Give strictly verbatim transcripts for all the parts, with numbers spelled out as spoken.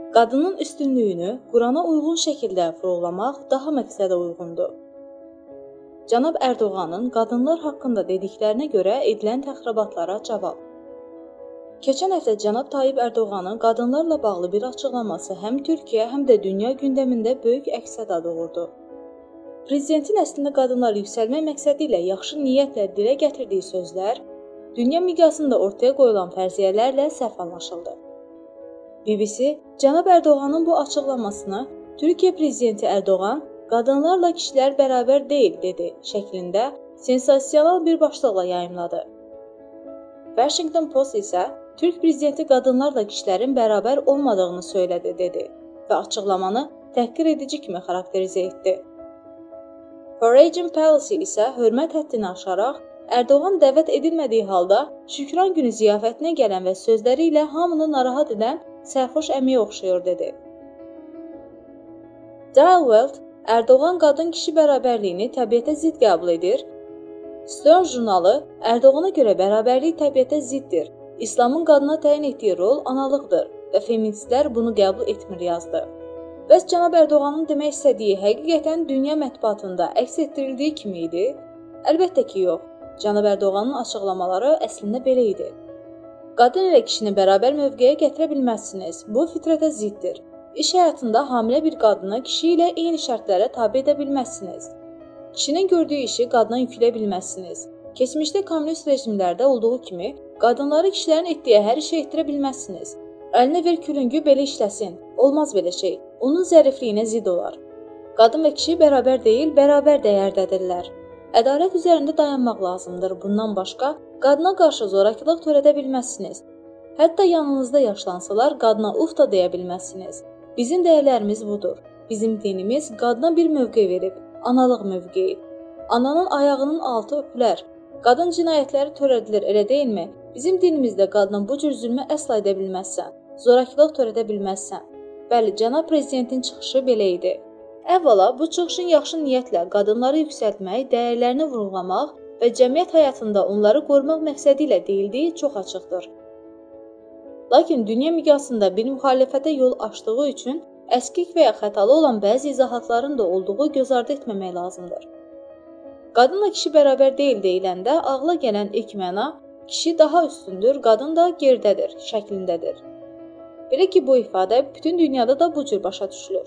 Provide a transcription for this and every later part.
qadının üstünlüyünü Qurana uyğun şəkildə vurğulamaq daha məqsədə uyğundur. Cənab Ərdoğanın qadınlar haqqında dediklərinə görə edilən təxribatlara cavab. Keçən həftə cənab Tayyip Ərdoğanın qadınlarla bağlı bir açıqlaması həm Türkiyə, həm də dünya gündəmində böyük əks-səda doğurdu. Prezidentin əslində qadınlar yüksəlmək məqsədi ilə yaxşı niyyətlə dilə gətirdiyi sözlər, dünya miqyasında ortaya qoyulan fərziyyələrlə səhv anlaşıldı. B B C, cənab Ərdoğanın bu açıqlamasını Türkiyə Prezidenti Ərdoğan qadınlarla kişilər bərabər deyil dedi şəklində sensasional bir başlıqla yayımladı. Washington Post isə Türk Prezidenti qadınlarla kişilərin bərabər olmadığını söylədi dedi və açıqlamanı təhqir edici kimi xarakterizə etdi. Foreign Policy isə hörmət həddini aşaraq Ərdoğan dəvət edilmədiyi halda Şükran günü ziyafətinə gələn və sözləri ilə hamını narahat edən sərxoş əmiyə oxşayır dedi. Die Welt, Ərdoğan qadın-kişi bərabərliyini təbiətə zidd qəbul edir. Stern jurnalı, Ərdoğana görə bərabərlik təbiətə ziddir. İslamın qadına təyin etdiyi rol analıqdır və feministlər bunu qəbul etmir yazdı. Bəs cənab Ərdoğanın demək istədiyi həqiqətən dünya mətbuatında əks etdirildiyi kimi idi? Əlbəttə ki, yox. Cənab Ərdoğanın açıqlamaları əslində belə idi. Qadın ilə kişini bərabər mövqeyə gətirə bilməzsiniz. Bu fitrətə ziddir. İş həyatında hamilə bir qadını kişi ilə eyni şərtlərə tabe edə bilməzsiniz. Kişinin gördüyü işi qadına yükləyə bilməzsiniz. Keçmişdə kommunist rejimlərdə olduğu kimi, qadınları kişilərin etdiyi hər işi etdirə bilməzsiniz. Əlinə ver külüngü belə işləsin. Olmaz belə şey. Onun zərifliyinə zidd olar. Qadın və kişi bərabər deyil, bərabər dəyərdədirlər. Ədalət üzərində dayanmaq lazımdır. Bundan başqa, qadına qarşı zorakılıq törədə bilməzsiniz. Hətta yanınızda yaşlansalar, qadına uf da deyə bilməzsiniz. Bizim dəyərlərimiz budur. Bizim dinimiz qadına bir mövqe verib, analıq mövqeyi. Ananın ayağının altı öpülər. Qadın cinayətləri törədilir, elə deyilmi? Bizim dinimizdə qadına bu cür zülmü əsla edə bilməzsən. Zorakılıq törədə bilməzsən. Bəli, cənab prezidentin çıxışı belə idi. Əvvəla, bu çıxışın yaxşı niyyətlə qadınları yüksəltmək, dəyərlərini vurğulamaq və cəmiyyət həyatında onları qorumaq məqsədi ilə deyildiyi çox açıqdır. Lakin dünya miqyasında bir müxalifətə yol açdığı üçün əskik və ya xətalı olan bəzi izahatların da olduğu göz ardı etməmək lazımdır. Qadınla kişi bərabər deyil deyiləndə ağla gələn ilk məna kişi daha üstündür, qadın da geridədir şəklindədir. Belə ki, bu ifadə bütün dünyada da bu cür başa düşülür.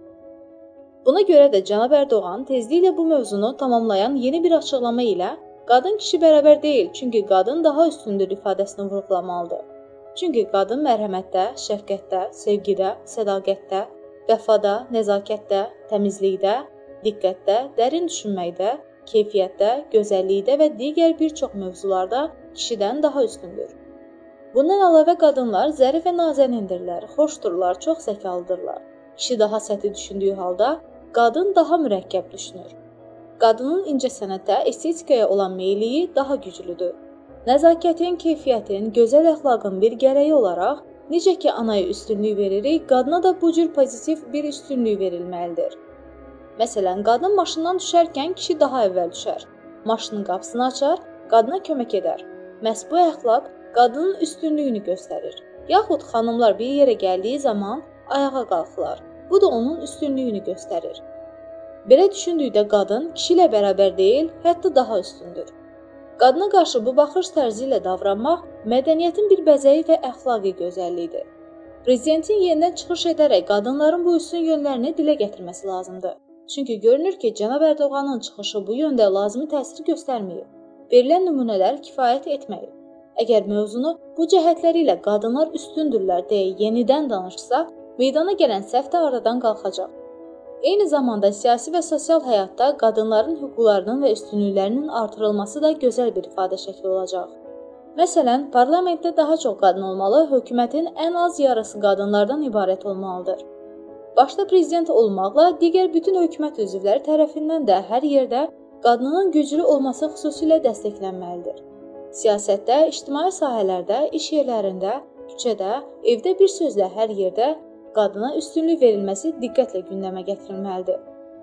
Buna görə də cənab Ərdoğan tezliklə bu mövzunu tamamlayan yeni bir açıqlama ilə qadın kişi bərabər deyil, çünki qadın daha üstündür ifadəsini vurğulamalıdır. Çünki qadın mərhəmətdə, şəfqətdə, sevgidə, sədaqətdə, vəfada, nəzakətdə, təmizlikdə, diqqətdə, dərin düşünməkdə, keyfiyyətdə, gözəllikdə və digər bir çox mövzularda kişidən daha üstündür. Bundan əlavə qadınlar zərif və nazənindirlər, xoşdurlar, çox zəkalıdırlar. Kişi daha səthi düşündüyü halda, qadın daha mürəkkəb düşünür. Qadının incəsənətə, estetikaya olan meyilliyi daha güclüdür. Nəzakətin, keyfiyyətin, gözəl əxlaqın bir gərəyi olaraq, necə ki anaya üstünlük veririk, qadına da bu cür pozitiv bir üstünlük verilməlidir. Məsələn, qadın maşından düşərkən kişi daha əvvəl düşər. Maşının qapısını açar, qadına kömək edər. Məhz bu əxlaq qadının üstünlüyünü göstərir. Yaxud xanımlar bir yerə gəldiyi zaman ayağa qalxırlar. Bu da onun üstünlüyünü göstərir. Belə düşündükdə qadın kişi ilə bərabər deyil, hətta daha üstündür. Qadına qarşı bu baxış tərzi ilə davranmaq mədəniyyətin bir bəzəyi və əxlaqi gözəlliyidir. Prezidentin yenidən çıxış edərək qadınların bu üstün yönlərini dilə gətirməsi lazımdır. Çünki görünür ki, cənab Ərdoğanın çıxışı bu yöndə lazımi təsir göstərməyib. Verilən nümunələr kifayət etməyib. Əgər mövzunu bu cəhətləri ilə qadınlar üstündürlər deyə yenidən danışsa, meydana gələn səhv də aradan qalxacaq. Eyni zamanda siyasi və sosial həyatda qadınların hüquqlarının və üstünlüklərinin artırılması da gözəl bir ifadə şəkli olacaq. Məsələn, parlamentdə daha çox qadın olmalı, hökumətin ən az yarısı qadınlardan ibarət olmalıdır. Başda prezident olmaqla digər bütün hökumət üzvləri tərəfindən də hər yerdə qadının güclü olması xüsusilə dəstəklənməlidir. Siyasətdə, ictimai sahələrdə, iş yerlərində, küçədə, evdə bir sözlə hər yerdə qadına üstünlük verilməsi diqqətlə gündəmə gətirilməlidir.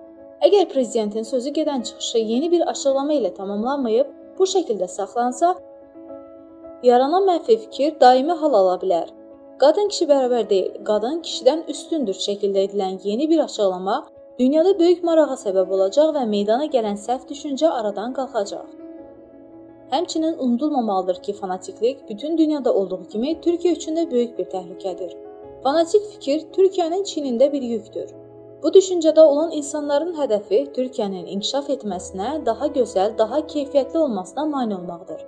Əgər prezidentin sözü gedən çıxışı yeni bir açıqlama ilə tamamlanmayıb, bu şəkildə saxlansa, yaranan mənfi fikir daimi hal ala bilər. qadın kişi bərabər deyil, qadın kişidən üstündür şəkildə edilən yeni bir açıqlama dünyada böyük marağa səbəb olacaq və meydana gələn səhv düşüncə aradan qalxacaq. Həmçinin unudulmamalıdır ki, fanatiklik bütün dünyada olduğu kimi Türkiyə üçün də böyük bir təhlükədir. Fanatik fikir Türkiyənin çiynində bir yükdür. Bu düşüncədə olan insanların hədəfi Türkiyənin inkişaf etməsinə, daha gözəl, daha keyfiyyətli olmasına mane olmaqdır.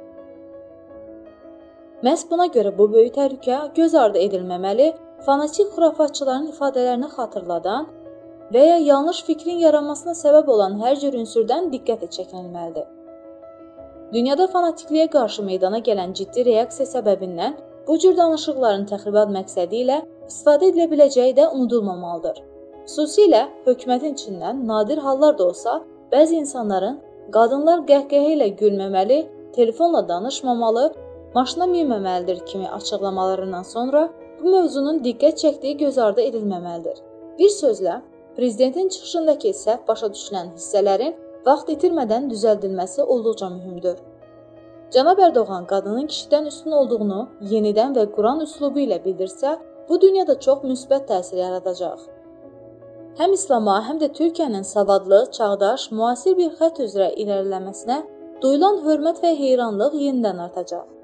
Məhz buna görə bu böyük təhlükə göz ardı edilməməli, fanatik xurafatçıların ifadələrini xatırladan və ya yanlış fikrin yaranmasına səbəb olan hər cür ünsürdən diqqət çəkilməlidir. Dünyada fanatikliyə qarşı meydana gələn ciddi reaksiya səbəbindən bu cür danışıqların təxribat məqsədi ilə istifadə edilə biləcəyi də unudulmamalıdır. Xüsusilə hökumətin içindən nadir hallar da olsa, bəzi insanların qadınlar qəhqəhə ilə gülməməli, telefonla danışmamalı, maşına minməməlidir kimi açıqlamalarından sonra bu mövzunun diqqət çəkdiyi göz ardı edilməməlidir. Bir sözlə, prezidentin çıxışındakı səhv başa düşülən hissələrin vaxt itirmədən düzəldilməsi olduqca mühümdür. Cənab Ərdoğan qadının kişidən üstün olduğunu yenidən və Quran üslubu ilə bildirsə, bu dünyada çox müsbət təsir yaradacaq. Həm İslama, həm də Türkiyənin savadlı, çağdaş, müasir bir xətt üzrə irəliləməsinə duyulan hörmət və heyranlıq yenidən artacaq.